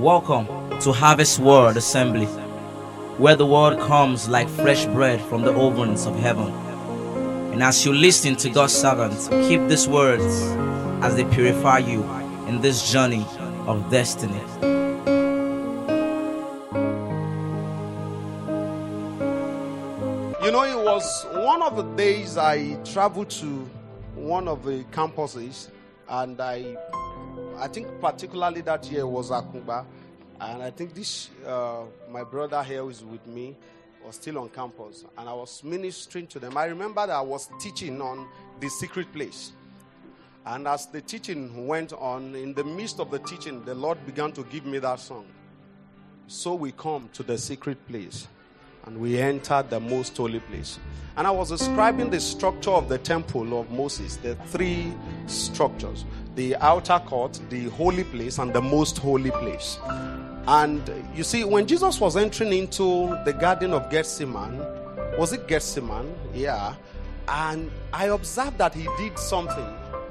Welcome to Harvest Word Assembly, where the word comes like fresh bread from the ovens of heaven. And as you listen to God's servants, keep these words as they purify you in this journey of destiny. You know, it was one of the days I traveled to one of the campuses, and I think particularly that year was Akumba, and I think this my brother here who is with me was still on campus, and I was ministering to them. I remember that I was teaching on the secret place, and as the teaching went on, in the midst of the teaching, the Lord began to give me that song. So we come to the secret place, and we entered the most holy place. And I was describing the structure of the temple of Moses, the three structures: the outer court, the holy place, and the most holy place. And you see, when Jesus was entering into the Garden of Gethsemane, was it Gethsemane? Yeah. And I observed that he did something.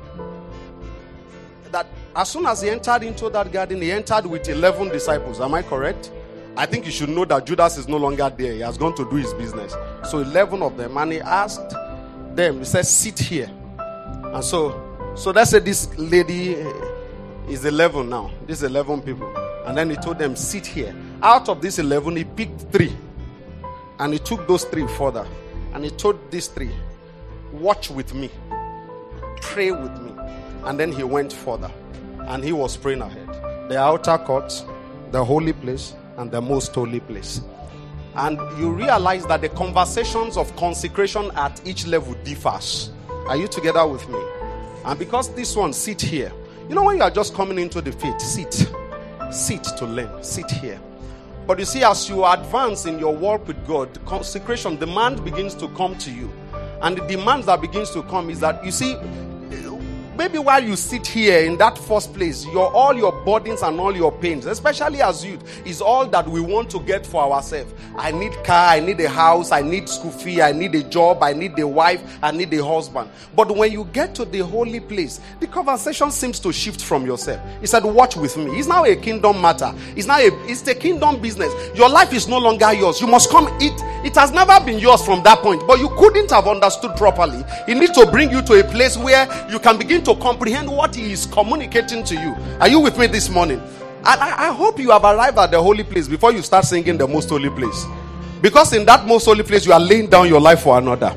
That as soon as he entered into that garden, he entered with 11 disciples. Am I correct? I think you should know that Judas is no longer there. He has gone to do his business. So 11 of them. And he asked them, he said, sit here. And so let's say this lady is 11 now. These 11 people. And then he told them, sit here. Out of these 11, he picked 3. And he took those 3 further. And he told these 3, watch with me. Pray with me. And then he went further. And he was praying ahead. The outer court, the holy place, and the most holy place. And you realize that the conversations of consecration at each level differs. Are you together with me? And because this one, sit here. You know, when you are just coming into the faith, sit to learn, sit here. But you see, as you advance in your walk with God, consecration demand begins to come to you. And the demand that begins to come is that, you see, maybe while you sit here in that first place, all your burdens and all your pains, especially as youth, is all that we want to get for ourselves. I need car, I need a house, I need school fee, I need a job, I need a wife, I need a husband. But when you get to the holy place, the conversation seems to shift from yourself. He said, watch with me. It's now a kingdom matter. It's a kingdom business. Your life is no longer yours. You must come. It has never been yours from that point, but you couldn't have understood properly. He needs to bring you to a place where you can begin to comprehend what he is communicating to you. Are you with me this morning? And I hope you have arrived at the holy place before you start singing the most holy place. Because in that most holy place, you are laying down your life for another.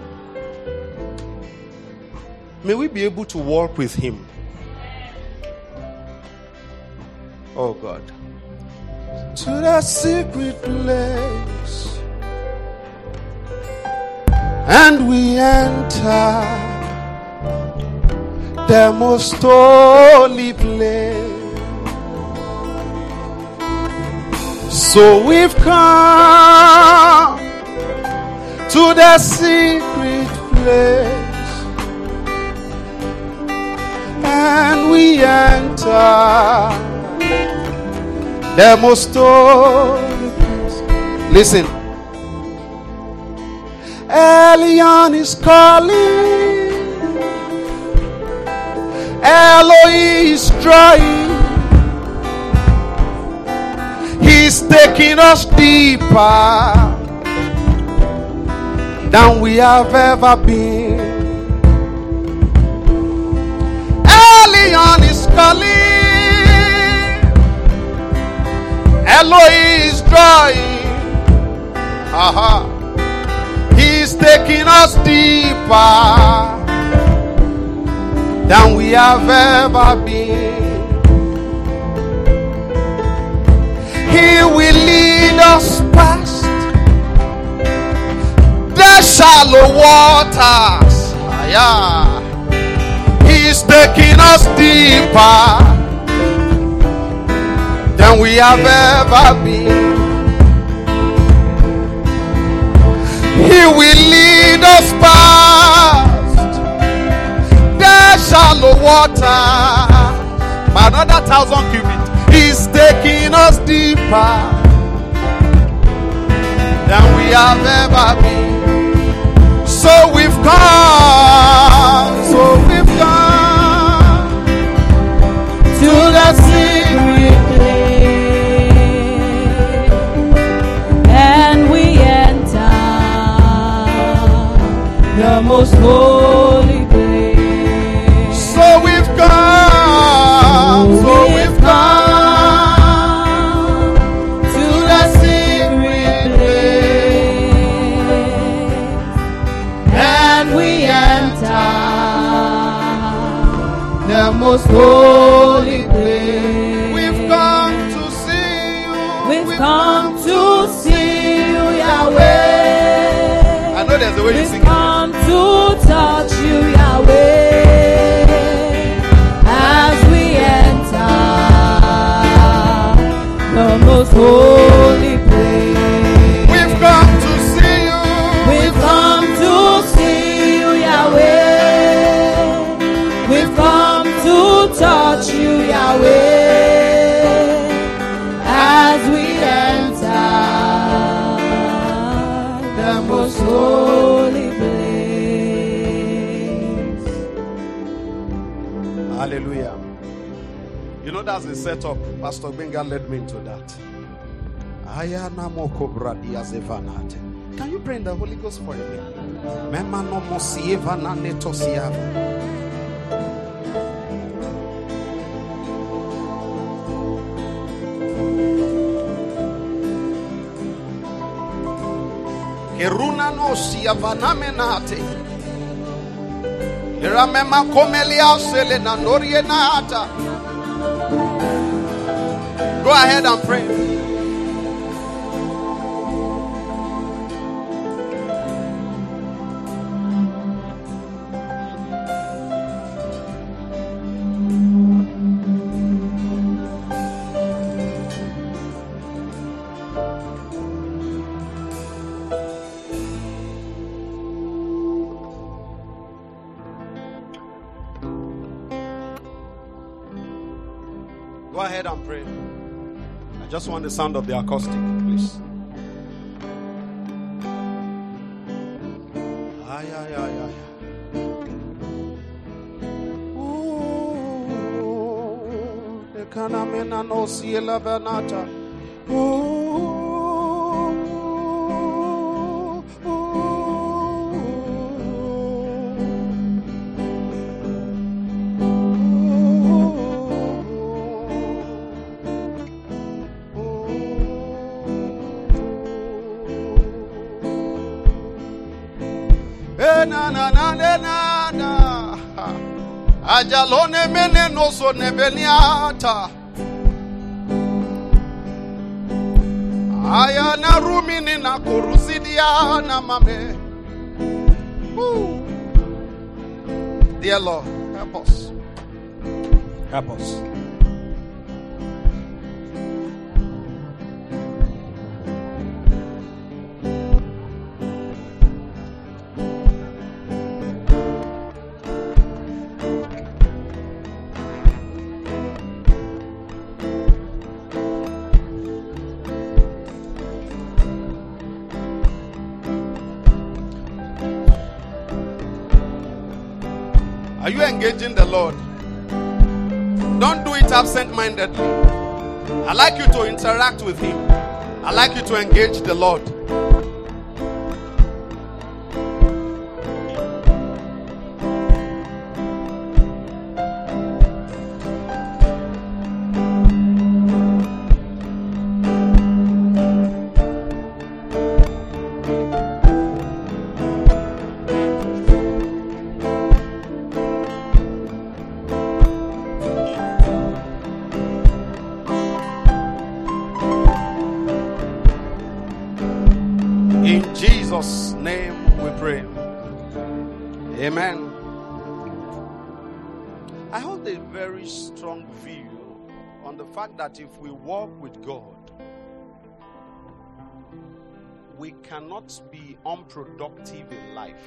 May we be able to walk with him. Oh God. To the secret place, and we enter the most holy place. So we've come to the secret place, and we enter the most holy place. Listen. Elion is calling, Eloi is drawing. He's taking us deeper than we have ever been. Elion is calling, Eloi is drawing. He's taking us deeper than we have ever been. He will lead us past the shallow waters. He's taking us deeper than we have ever been. He will lead us past the shallow waters by another 1,000 cubits. He's taking us deeper than we have ever been. So we've come to the secret place. the most holy place. So we've come, to the secret place, and we enter the most holy place. We've come to see you. We've come to see you, Yahweh. I know there's a way you We've sing. come to touch you, Yahweh, as we enter the most holy place. We've come to see you. We've come to see you, Yahweh. We've come to touch you, Yahweh, as we enter the most holy place. Hallelujah. You know, that's the setup. Pastor Benga led me into that. Can you pray in the Holy Ghost for me? Keruna no siavanamenate. Iramema komelia selena norienata. Go ahead and pray. Go ahead and pray. I just want the sound of the acoustic, please. Ay, ay, ay, ay. Ooh, the kanamena no siela benata. Ajalone mene no so nebeniata. Aya na rumini na kurusidia na mame. Woo. Dear Lord, help us. Help us. Are you engaging the Lord? Don't do it absent-mindedly. I like you to interact with Him. I like you to engage the Lord. In Jesus' name we pray. Amen. I hold a very strong view on the fact that if we walk with God, we cannot be unproductive in life.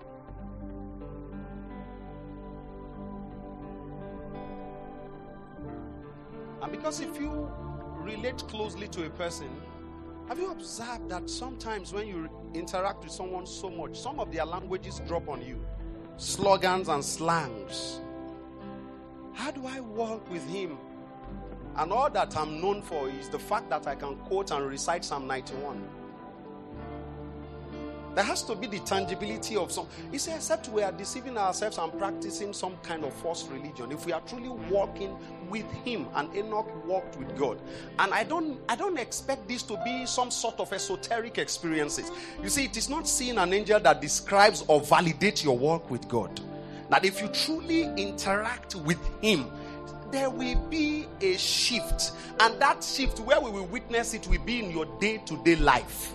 And because if you relate closely to a person, have you observed that sometimes when you interact with someone so much, some of their languages drop on you? Slogans and slangs. How do I walk with him? And all that I'm known for is the fact that I can quote and recite Psalm 91. There has to be the tangibility of some. He said, except we are deceiving ourselves and practicing some kind of false religion. If we are truly walking with him, and Enoch walked with God. And I don't expect this to be some sort of esoteric experiences. You see, it is not seeing an angel that describes or validates your walk with God. That if you truly interact with him, there will be a shift. And that shift, where we will witness it, will be in your day-to-day life.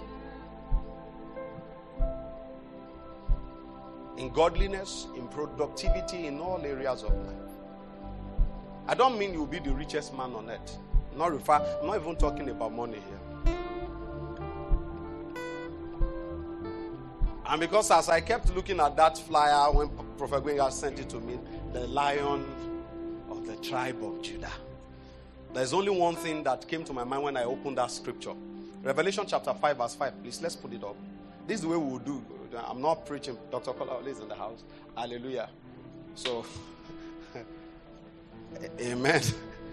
In godliness, in productivity, in all areas of life. I don't mean you'll be the richest man on earth. I'm not even talking about money here. And because as I kept looking at that flyer when Prophet Gwenga sent it to me, the Lion of the tribe of Judah. There's only one thing that came to my mind when I opened that scripture. Revelation chapter 5 verse 5. Please, let's put it up. This is the way we will do. I'm not preaching. Dr. Kola is in the house. Hallelujah. So, amen.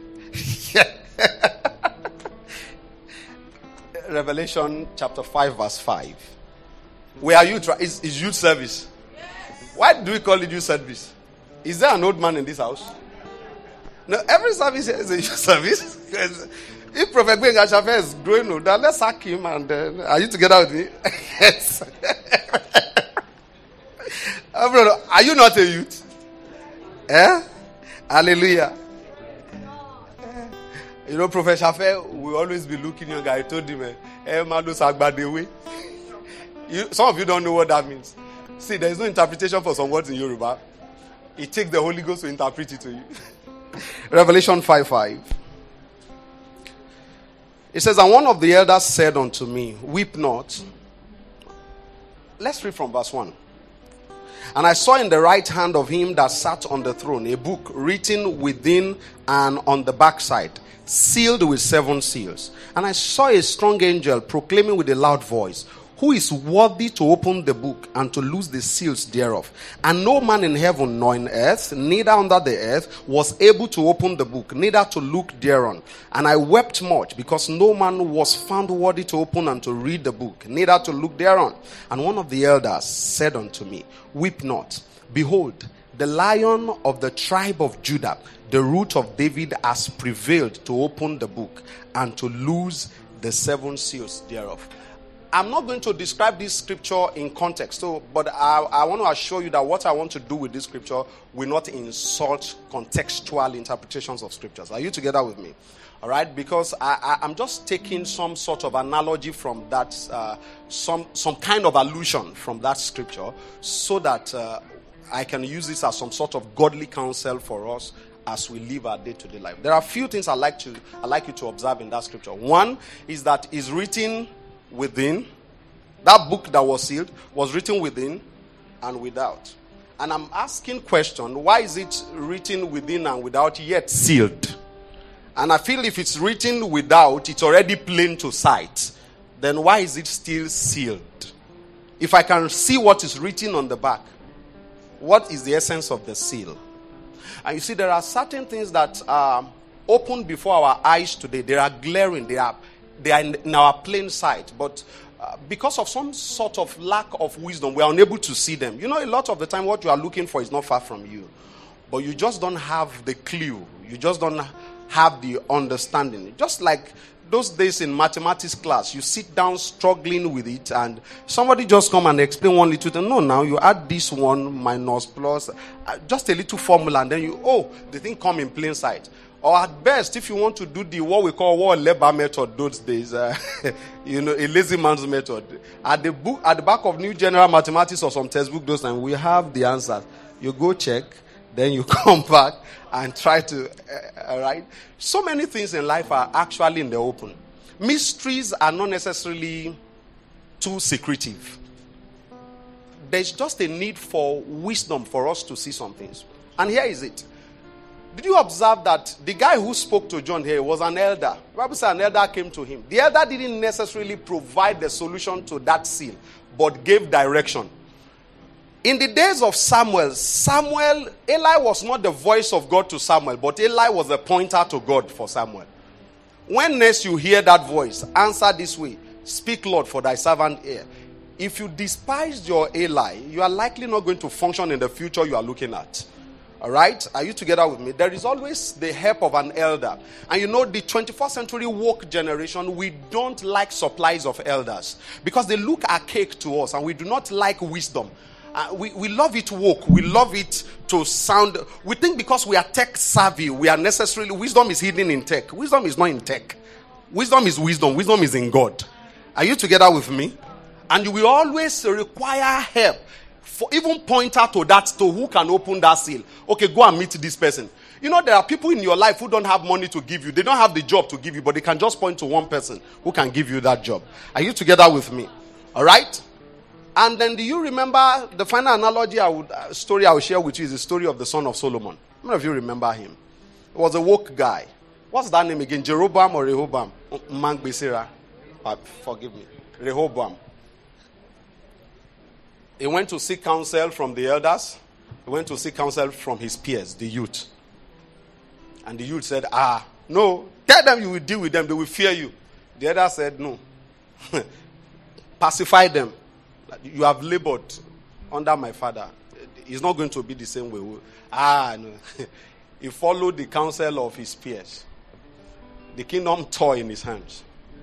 Revelation chapter 5 verse 5. Where are you? Is youth service? Yes. Why do we call it youth service? Is there an old man in this house? No, every service is a youth service. If Prophet Gwenga Shafe is growing older, let's sack him and then, are you together with me? Yes. Are you not a youth? Eh? Hallelujah. You know, Prophet Shafe will always be looking younger. I told him, some of you don't know what that means. See, there is no interpretation for some words in Yoruba. It takes the Holy Ghost to interpret it to you. Revelation 5:5. It says, and one of the elders said unto me, weep not. Let's read from verse 1. And I saw in the right hand of him that sat on the throne a book written within and on the backside, sealed with 7 seals. And I saw a strong angel proclaiming with a loud voice, who is worthy to open the book and to loose the seals thereof? And no man in heaven nor in earth, neither under the earth, was able to open the book, neither to look thereon. And I wept much, because no man was found worthy to open and to read the book, neither to look thereon. And one of the elders said unto me, weep not. Behold, the Lion of the tribe of Judah, the root of David, has prevailed to open the book and to loose the 7 seals thereof. I'm not going to describe this scripture in context, but I want to assure you that what I want to do with this scripture will not insult contextual interpretations of scriptures. Are you together with me? All right? Because I'm just taking some sort of analogy from that, some kind of allusion from that scripture, so that I can use this as some sort of godly counsel for us as we live our day-to-day life. There are a few things I'd like you to observe in that scripture. One is that it's written within. That book that was sealed was written within and without. And I'm asking question, why is it written within and without yet sealed? And I feel if it's written without, it's already plain to sight. Then why is it still sealed? If I can see what is written on the back, what is the essence of the seal? And you see, there are certain things that are open before our eyes today. They are glaring. They are in our plain sight, but because of some sort of lack of wisdom, we are unable to see them. You know, a lot of the time what you are looking for is not far from you, but you just don't have the clue. You just don't have the understanding. Just like those days in mathematics class, you sit down struggling with it, and somebody just come and explain one little thing. No, now you add this one minus plus, just a little formula, and then the thing come in plain sight. Or at best, if you want to do what we call war labor method those days, a lazy man's method. At the back of New General Mathematics or some textbook those times, we have the answers. You go check, then you come back and try to, right? So many things in life are actually in the open. Mysteries are not necessarily too secretive. There's just a need for wisdom for us to see some things. And here is it. Did you observe that the guy who spoke to John here was an elder? The Bible says an elder came to him. The elder didn't necessarily provide the solution to that seal, but gave direction. In the days of Samuel, Eli was not the voice of God to Samuel, but Eli was the pointer to God for Samuel. When next you hear that voice, answer this way: Speak, Lord, for thy servant hear. If you despise your Eli, you are likely not going to function in the future you are looking at. All right? Are you together with me? There is always the help of an elder. And you know, the 21st century woke generation, we don't like supplies of elders because they look archaic to us and we do not like wisdom. We love it woke. We love it to sound. We think because we are tech savvy, we are necessarily. Wisdom is hidden in tech. Wisdom is not in tech. Wisdom is wisdom. Wisdom is in God. Are you together with me? And you will always require help. For even point out to who can open that seal. Okay, go and meet this person. You know, there are people in your life who don't have money to give you. They don't have the job to give you, but they can just point to one person who can give you that job. Are you together with me? All right? And then do you remember the final analogy story I will share with you is the story of the son of Solomon. How many of you remember him? He was a woke guy. What's that name again? Jeroboam or Rehoboam? Forgive me. Rehoboam. He went to seek counsel from the elders. He went to seek counsel from his peers, the youth. And the youth said, no, tell them you will deal with them. They will fear you. The elder said, no. Pacify them. You have labored under my father. It's not going to be the same way. No. He followed the counsel of his peers. The kingdom tore in his hands.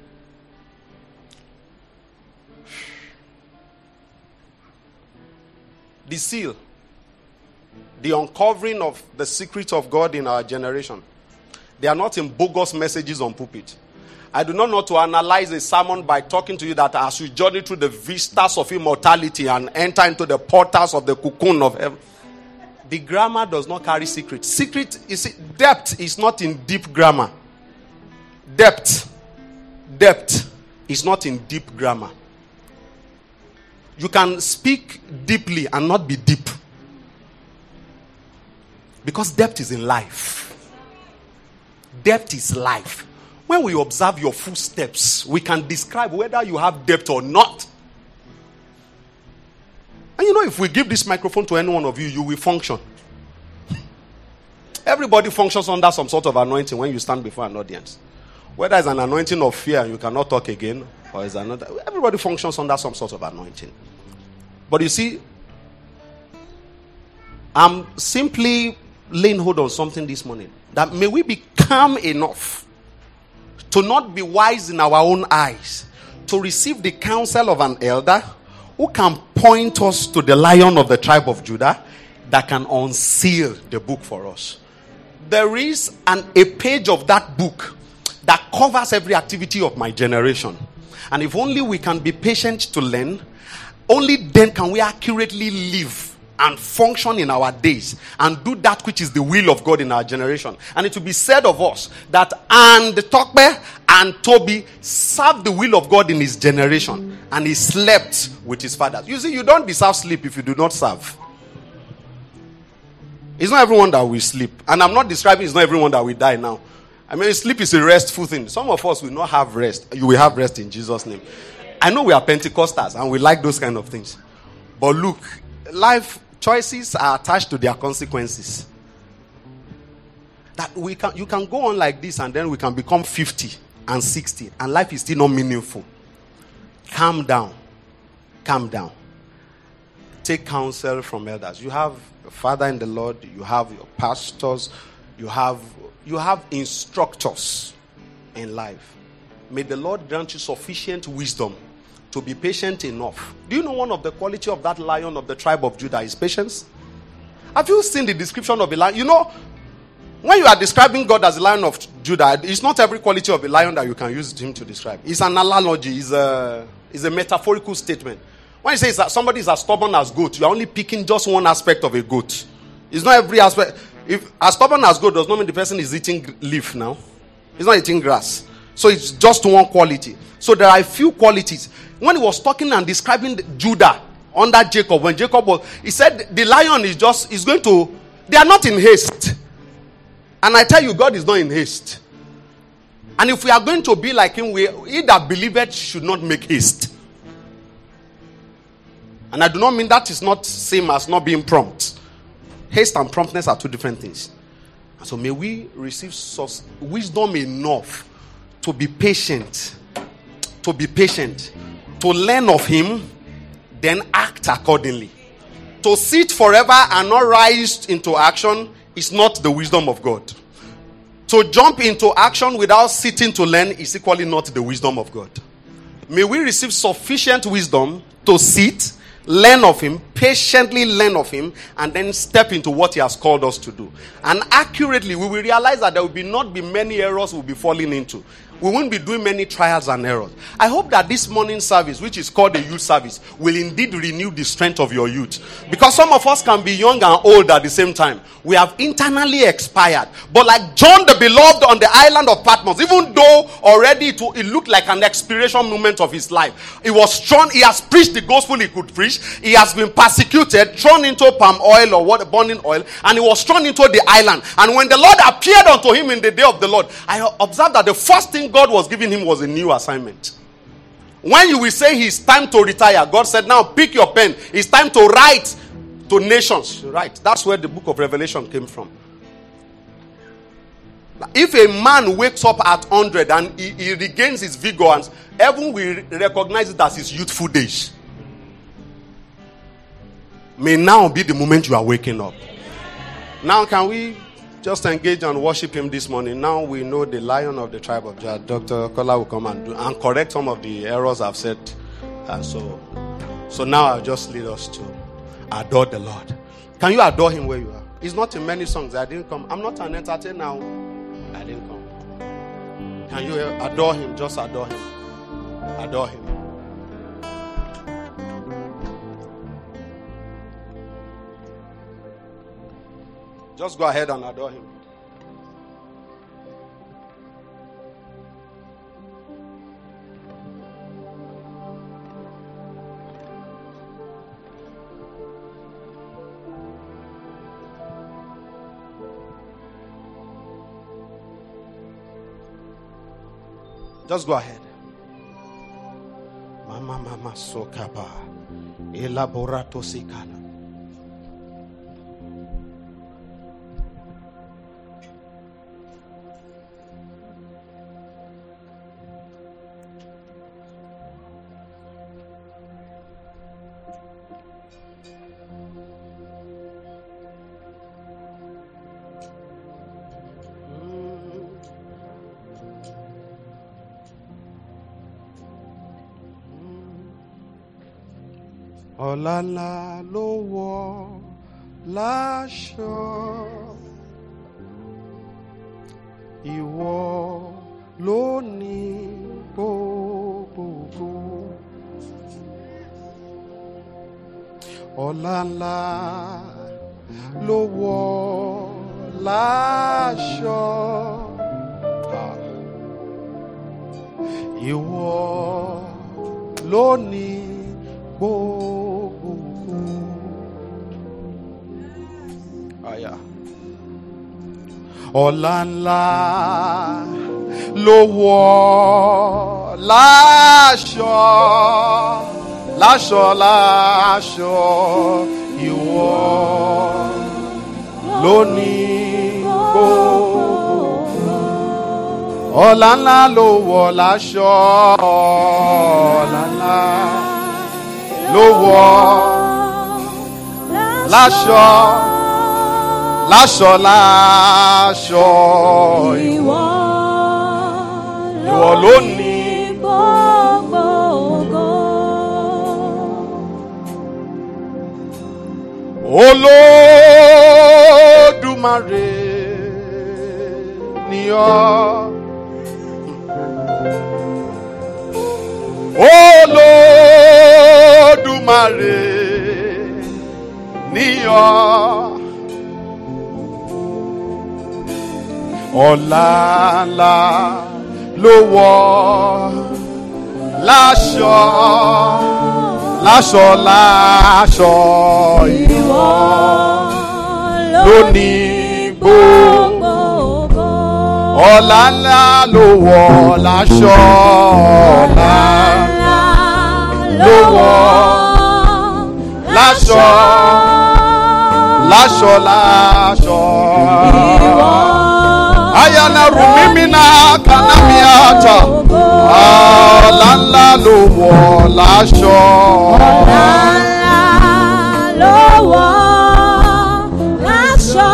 The seal, the uncovering of the secrets of God in our generation. They are not in bogus messages on pulpit. I do not know to analyze a sermon by talking to you that as you journey through the vistas of immortality and enter into the portals of the cocoon of heaven. The grammar does not carry secret. Depth is not in deep grammar. Depth is not in deep grammar. You can speak deeply and not be deep. Because depth is in life. Depth is life. When we observe your footsteps, we can describe whether you have depth or not. And you know, if we give this microphone to any one of you, you will function. Everybody functions under some sort of anointing when you stand before an audience. Whether it's an anointing of fear and you cannot talk again, or is another. Everybody functions under some sort of anointing. But you see, I'm simply laying hold on something this morning. That may we be calm enough to not be wise in our own eyes, to receive the counsel of an elder who can point us to the Lion of the tribe of Judah that can unseal the book for us. There is a page of that book that covers every activity of my generation. And if only we can be patient to learn, only then can we accurately live and function in our days and do that which is the will of God in our generation. And it will be said of us that and Tokbe and Toby served the will of God in his generation and he slept with his fathers. You see, you don't deserve sleep if you do not serve. It's not everyone that will sleep. And I'm not describing it's not everyone that will die now. I mean, sleep is a restful thing. Some of us will not have rest. You will have rest in Jesus' name. I know we are Pentecostals and we like those kind of things. But look, life choices are attached to their consequences. That you can go on like this and then we can become 50 and 60 and life is still not meaningful. Calm down. Calm down. Take counsel from elders. You have a father in the Lord. You have your pastors. You have instructors in life. May the Lord grant you sufficient wisdom to be patient enough. Do you know one of the quality of that Lion of the tribe of Judah is patience? Have you seen the description of a lion? You know, when you are describing God as the Lion of Judah, it's not every quality of a lion that you can use him to describe. It's an analogy. It's a metaphorical statement. When you say that somebody is as stubborn as goat, you're only picking just one aspect of a goat. It's not every aspect. If as stubborn as goat does not mean the person is eating leaf now. He's not eating grass. So it's just one quality. So there are a few qualities. When he was talking and describing Judah under Jacob, when Jacob was, he said the lion is going to, they are not in haste. And I tell you, God is not in haste. And if we are going to be like him, he that believeth should not make haste. And I do not mean that is not same as not being prompt. Haste and promptness are two different things. And so may we receive wisdom enough to be patient, to learn of him, then act accordingly. To sit forever and not rise into action is not the wisdom of God. To jump into action without sitting to learn is equally not the wisdom of God. May we receive sufficient wisdom to sit, learn of him, patiently learn of him, and then step into what he has called us to do. And accurately, we will realize that there will not be many errors we'll be falling into. We won't be doing many trials and errors. I hope that this morning service, which is called the youth service, will indeed renew the strength of your youth. Because some of us can be young and old at the same time. We have internally expired. But like John the Beloved on the island of Patmos, even though already it looked like an expiration moment of his life, he was thrown, he has preached the gospel he could preach, he has been persecuted, thrown into palm oil or burning oil, and he was thrown into the island. And when the Lord appeared unto him in the day of the Lord, I observed that the first thing God was giving him was a new assignment. When you will say it's time to retire, God said, now pick your pen. It's time to write to nations. Right. That's where the book of Revelation came from. If a man wakes up at 100 and he regains his vigor, and heaven will recognize it as his youthful days. May now be the moment you are waking up. Now can we just engage and worship him this morning? Now we know the Lion of the tribe of Judah. Dr. Kola will come and correct some of the errors I've said. So now I'll just lead us to adore the Lord. Can you adore him where you are? It's not in many songs. I didn't come. I'm not an entertainer now. I didn't come. Can you adore him? Just adore him. Adore him. Just go ahead and adore him. Just go ahead. Mama sokaba. Elaborato sikana. Ọ̀làlà ló wọ̀ láṣọ, ìwọ ló ní gbogbo. Ọ̀làlà ló wọ̀ láṣọ, ìwọ ló ní gbogbo. Ọlá ńlá ló wọ̀ láṣọ, láṣọ, láṣọ, ìwọ ló ní gbogbo. Ọlá ńlá ló wọ̀ láṣọ, ọlá ńlá ló wọ̀ láṣọ, láṣọ, láṣọ, ìwọ ló ní gbogbo ògo. Olódùmarè ni ọ́. Olódùmarè ni ọ́. Ọlá ńlá ló wọ̀ láṣọ, láṣọ, láṣọ, ìwọ ló ní gbogbo ògo. Ọlá ńlá ló wọ̀ láṣọ, ọlá ńlá ló wọ̀ láṣọ, láṣọ, láṣọ, ìwọ ayana rumimina kanamiata. Ọlá ńlá ló wọ̀ láṣọ. Ọlá ńlá ló wọ̀ láṣọ.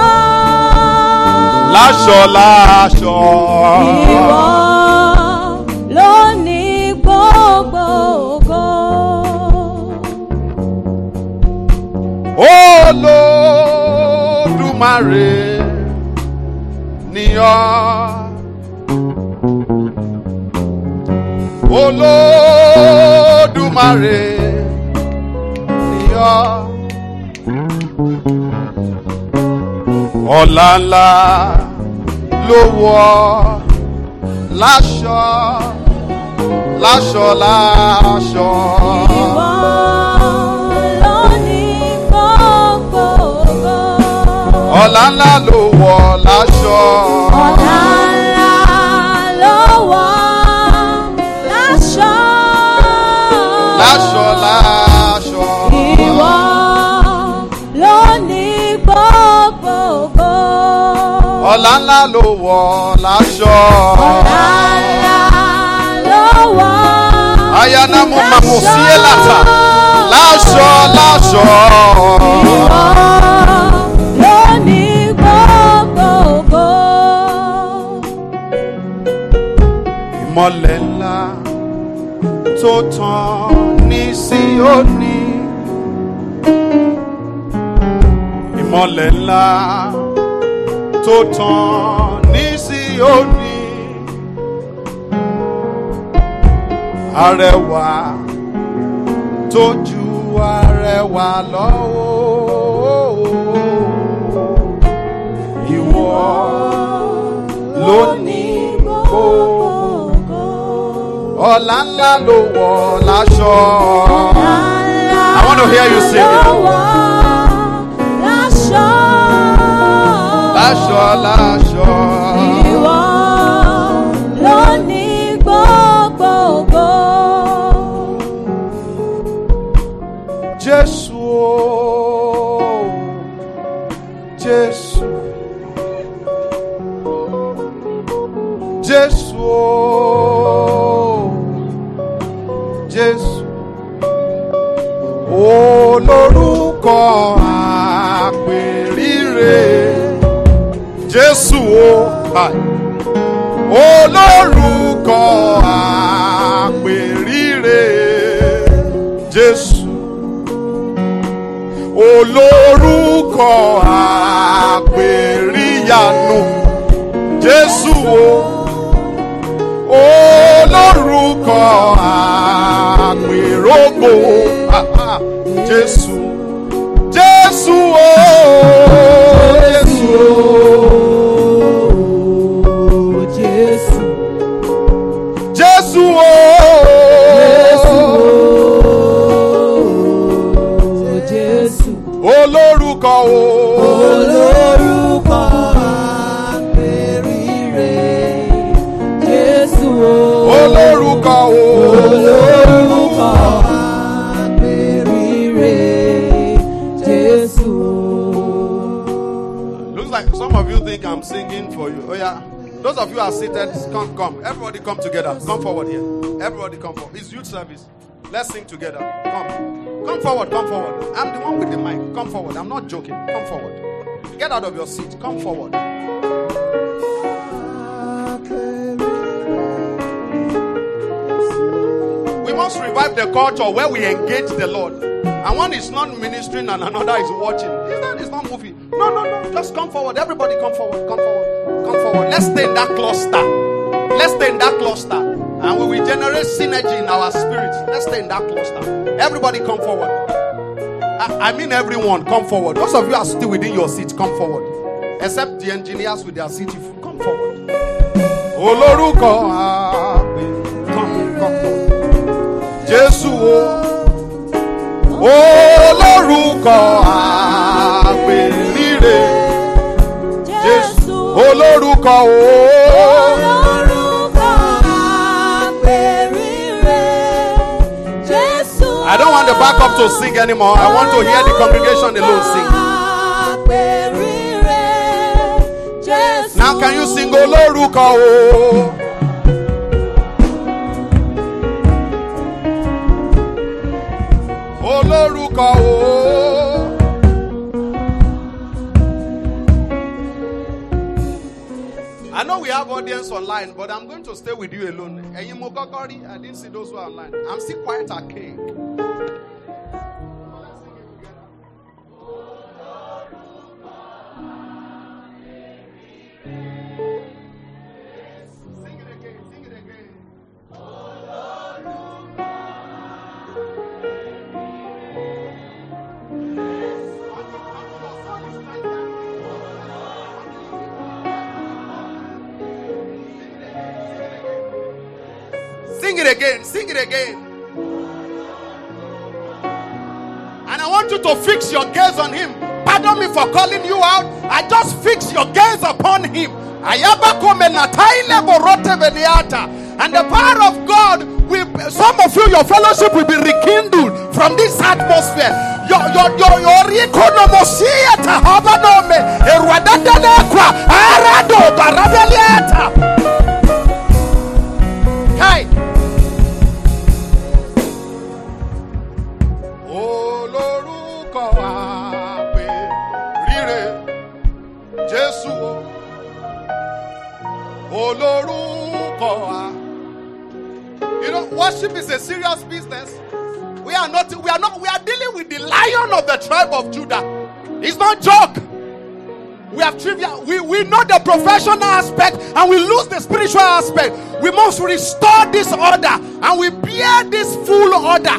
Láṣọ láṣọ. Ìwọ ló ní gbogbo ògo. Olódùmarè ni ọ́. Olódùmarè ni ọ́. Ọlá ńlá ló wọ̀ láṣọ. Láṣọ láṣọ. Ìwọ ló ní gbogbo ògo. Ọlá ńlá ló wọ̀ láṣọ. Ọlá ńlá ló wọ̀ láṣọ. Láṣọ láṣọ. Ìwọ ló ní gbogbo ògo. Ọlá ńlá ló wọ̀ láṣọ. Ọlá ńlá ló wọ̀ Ayana mo mamo sielata. Láṣọ láṣọ. Ìwọ ló ní gbogbo ògo. Ìmọ́lẹ̀ ńlá tó tàn ní Síónì. Ìmọ́lẹ̀ ńlá tó tàn ní Síónì. Arẹwà tó ju arẹwà lọ. Ìwọ ló ní gbogbo. Ọlá ńlá ló wọ̀ láṣọ. I want to hear you sing it. Láṣọ. Láṣọ láṣọ. Ìwọ ló ní gbogbo ògo. Jésù o, Jésù. Jésù o, Jésù. Olórúkọ àpèrire. Jésù o, olórúkọ àpèrire. Jésù. Olórúkọ àpèríyanu. Jésù o. Olórúkọ àpèrógò. Jésù. Jésù o. Jésù o. Jésù. Jésù o. Olórúkọ o. Olórúkọ àpèrire. Jésù o. Olórúkọ o. Olórúkọ àpèrire. Jésù o. Looks like some of you think I'm singing for you. Oh yeah. Those of you are seated, come. Everybody come together. Come forward here. Everybody come forward. It's youth service. Let's sing together. Come forward, come forward. I'm the one with the mic. Come forward. I'm not joking. Come forward. Get out of your seat. Come forward. We must revive the culture where we engage the Lord. And one is not ministering and another is watching. It's not moving. No. Just come forward. Everybody come forward. Come forward. Come forward. Let's stay in that cluster. Let's stay in that cluster. And we will generate synergy in our spirits. Let's stay in that cluster. Everybody come forward. I mean everyone, come forward. Those of you are still within your seats, come forward. Except the engineers with their seat, come forward. Olórúkọ àpè, come forward. Jésù o. Olórúkọ àpè rire. Jésù. Olórúkọ o. I don't want the backup to sing anymore. I want to hear the congregation alone sing. Now can you sing Olórúkọ o? audience online, but I'm going to stay with you alone. I didn't see those who are online. I'm still quite archaic. Sing it again. Sing it again. And I want you to fix your gaze on him. Pardon me for calling you out. I just fix your gaze upon him. And the power of God will, some of you, your fellowship will be rekindled from this atmosphere. Hey. You know, worship is a serious business. We are dealing with the Lion of the tribe of Judah. It's not joke. We have trivia. We know the professional aspect and we lose the spiritual aspect. We must restore this order and we bear this full order.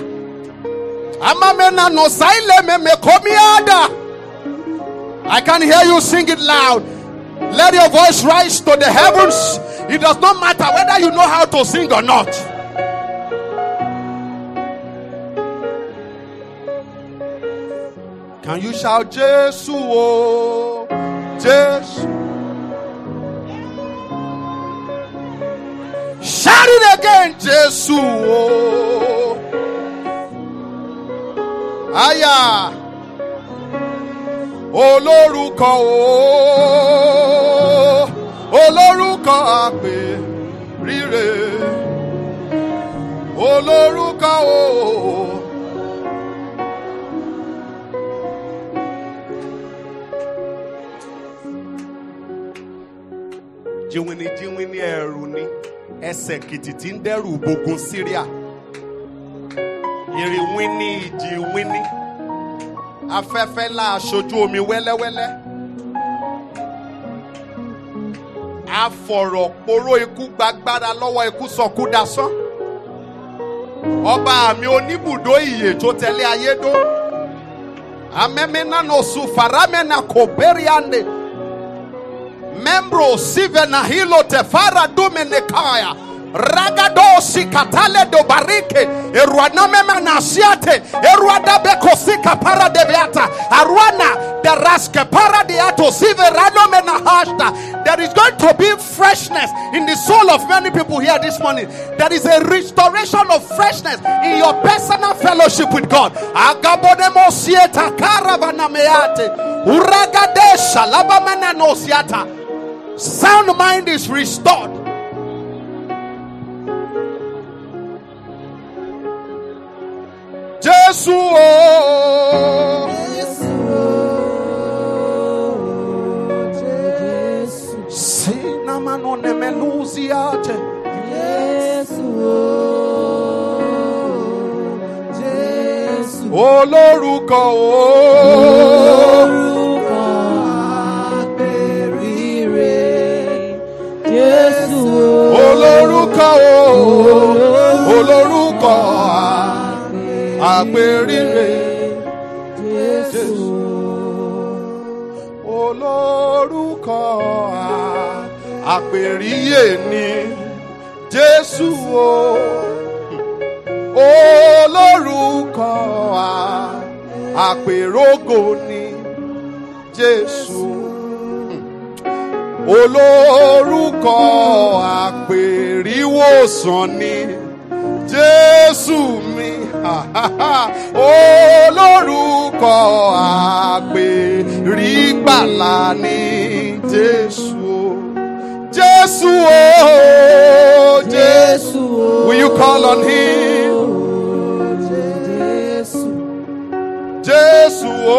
I can hear you sing it loud. Let your voice rise to the heavens. It does not matter whether you know how to sing or not. Can you shout Jesus? Oh, Jesus. Shout it again, Jesus. Oh. Aya. Olórúkọ o, olórúkọ àpèrire, olórúkọ o. Jíwìnì ẹ̀rù ni ẹsẹ̀ kìtìtì ń dẹ́rù bogun Syria. Ìrìwìnì ìjìwìnì. Afẹ́fẹ́ la aṣojú omi wẹ́lẹ́wẹ́lẹ́. Afọ̀rọ̀ poró ikú gbàgbára lọ́wọ́ ikú sọkú dasán. Ọba mi oníbùdó ìyè tó tẹ̀lé ayé dó. Amẹ́mẹ́ná no sufaramẹ́ná kò bẹ́rẹ̀ àndé. Membro sivena hilo tefara dumenekaya. Ragadosi katale do barike eruaname manasiate eruada bekosika para deviata aruana deraske para diato siverano menahashta. There is going to be freshness in the soul of many people here this morning. There is a restoration of freshness in your personal fellowship with God. Agabodemo sieta karavana meate uragadesha labamana nosiata. Sound mind is restored. Jesus, oh, Jesus, sinamano nemeluziate. Jesus, Jesus, olórúkọ àpèrire. Jesus, olórúkọ olórúkọ àpèrire. Jésù olórúkọ àpèríyè ni Jésù olórúkọ àpèrógò ni Jésù olórúkọ àpèríwòsàn ni Jésù mi. Olórúkọ àpèrígbàlà ni Jésù. Jésù oh, Jésù. Will you call on him? Jésù. Jésù oh.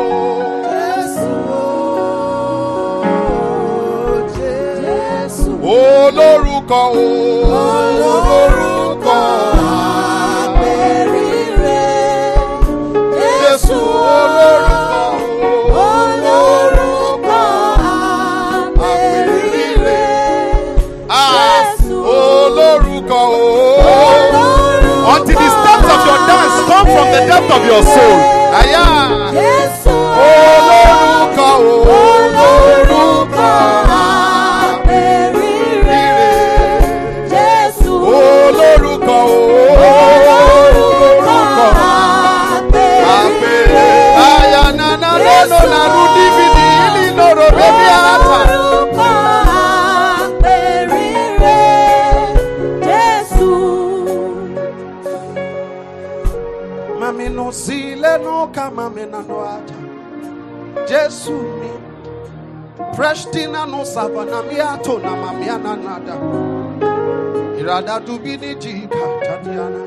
Jésù. olórúkọ olórúkọ àpèrire. Jésù olórúkọ Olórúkọ àpèrire. Jésù olórúkọ olórúkọ until the steps of your dance come from the depth of your soul. Aya. Jésù Olórúkọ olórúkọ àpèrire. Jésù olórúkọ olórúkọ àpèrè. àpèrire. Aya nana leno na rudi vidi ili noro bebi ata. Olórúkọ àpèrire. Jésù. Mami no zile no kama mena no ata. Jesu mi Preshtina no savana mi ato na mamiana nada. Irada dubini jika tatiana.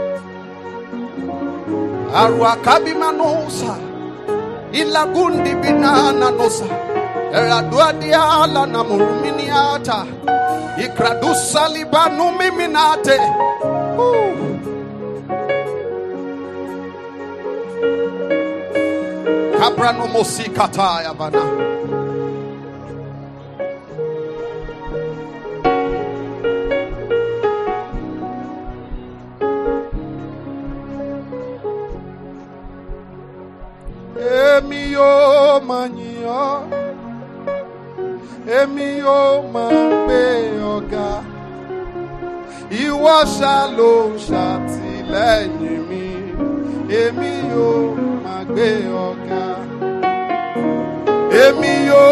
Arwa kabima nosa. Ilagundi binana nosa. Eradua diala na muruminiata. Ikradusa libanu miminate. Kabrano mosikata yavana. Emi yo manyo, emi yo magbe ọ̀gá. Ìwọ ṣá ló ṣàtìlẹ́yìn mi, èmi yo magbe ọ̀gá. Èmi yo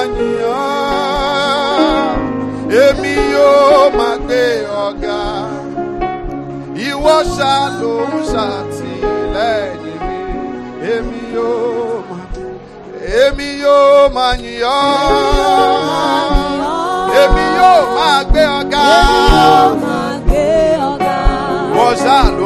manyan, èmi yo magbe ọ̀gá. Ìwọ ṣá ló ṣàtìlẹ́yìn mi, èmi yo máa yìn ọ́, èmi yóò máa gbé ọ̀gá. Wọ́n ṣá ló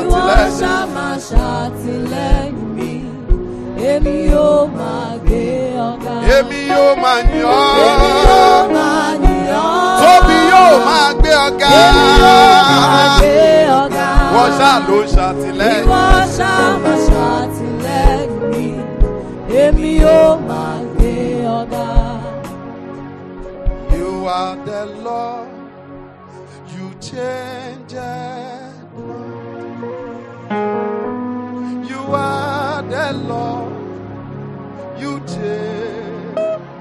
ṣàtìlẹ́yìn mi, èmi yóò máa gbé ọ̀gá. èmi yóò máa yìn ọ́, Èmi yóò máa yìn ọ́. Tóbi yóò máa gbé ọ̀gá. Èmi yóò máa gbé ọ̀gá. Wọ́n ṣá ló ṣàtìlẹ́yìn. Ìwọ ṣá máa ṣàtìlẹ́yìn mi, èmi yóò máa gbé ọ̀gá. You are the Lord, you change it. You are the Lord, you change.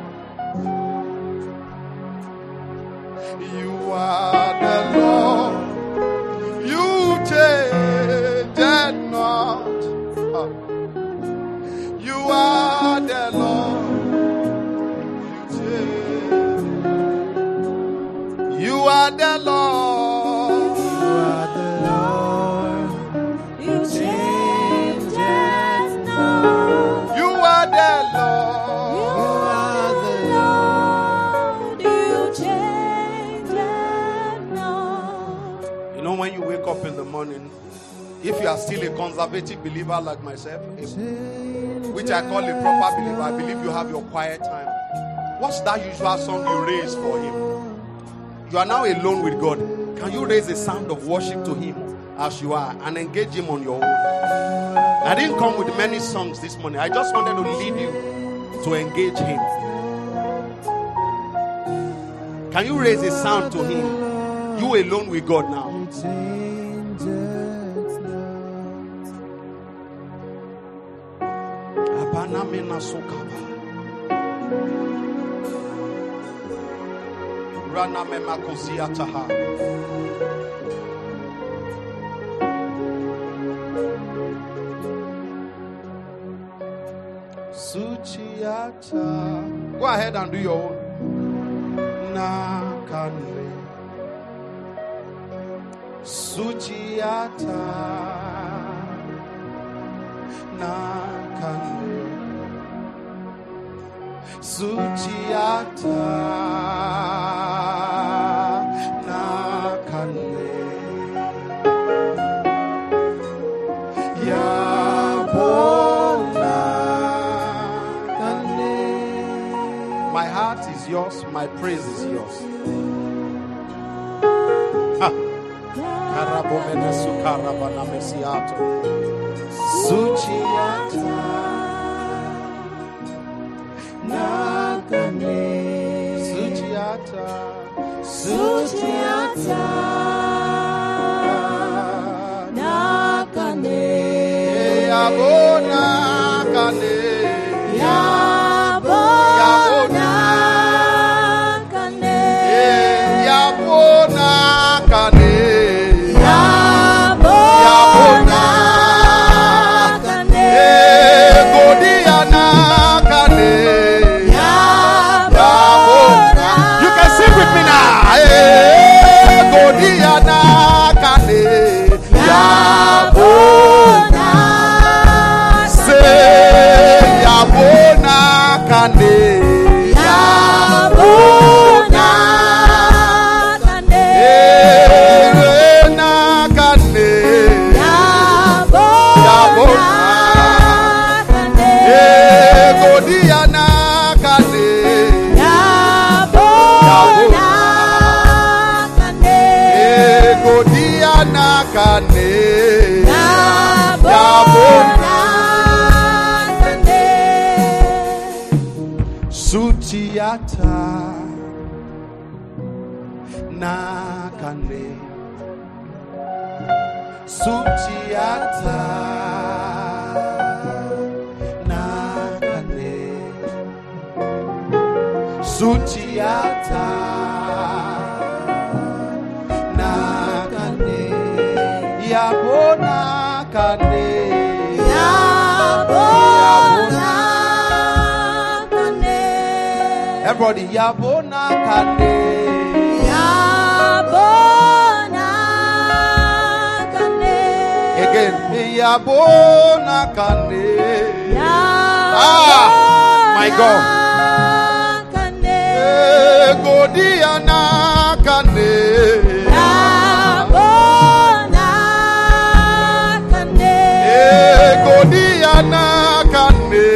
You are the Lord, you change it not. You are the Lord, you change. You are the Lord. You change it not. You are the Lord. You change it not. You know, when you wake up in the morning, if you are still a conservative believer like myself, which I call a proper believer, I believe you have your quiet time. What's that usual song you raise for him? You are now alone with God. Can you raise a sound of worship to him as you are and engage him on your own? I didn't come with many songs this morning. I just wanted to lead you to engage him. Can you raise a sound to him? You alone with God now. Abanamena sokaba. Rana mema kosiataha. Suchiata. Go ahead and do your own. Nakane. Suchiata. Nakane. Suchiata. Nakane. Yabona. My heart is yours, my praise is yours. Rabomena Sukaravana Mesiato. Suchiata Nakane. Suchiata Suchiata Nakane. Yabona Kane. Yabona Kane. Yabona Kane. Yabona Kane. Godiana Kane. Yabona. You can sing with me now. Godiana Kane. Yabona. Say Yabona Kane. Yabona Kane. Yabona Kane. Yabona Kane. Godiana Kane. Yabona Kane. Godiana Kane. Yabona Kane. Sutiata Nakane. Sutiata Nakane. Sutiata Nakane. Yabona Kane. Yabona Kane. Everybody, Yabona Kane. Yabona Kane. Again, Yabona Kane. Yabona my God. Kane. Godiana Kane. Yabona Kane. Godiana Kane.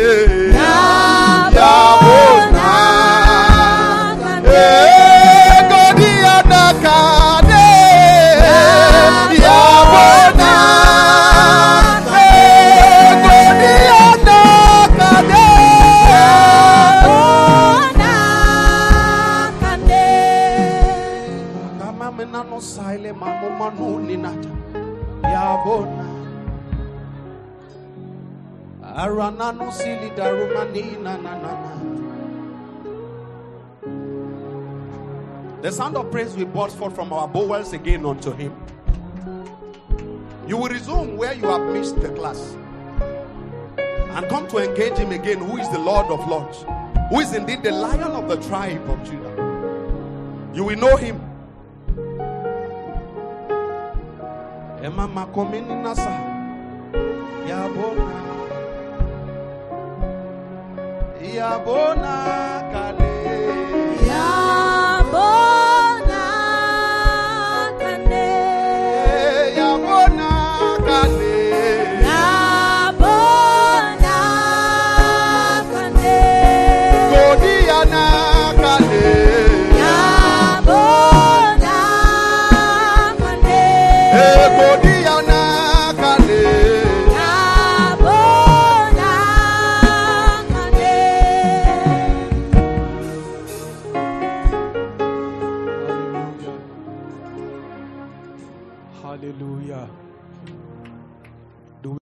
Yabona Kane. Godiana Kane. Yabona Godiana Kane. Yabona Kane. Kama menano sile manu manu ninata. Yabona. Aranano sili darumani na na na na. The sound of praise will burst forth from our bowels again unto him. You will resume where you have missed the class and come to engage him again, who is the Lord of Lords, who is indeed the Lion of the tribe of Judah. You will know him. Emma komini nasa Yabona. Yabona Kane. Yabona Kane. Yabona Kane. Yabona Kane. Godiana Kane. Yabona Kane. Godiana Kane. Yabona Kane. Hallelujah.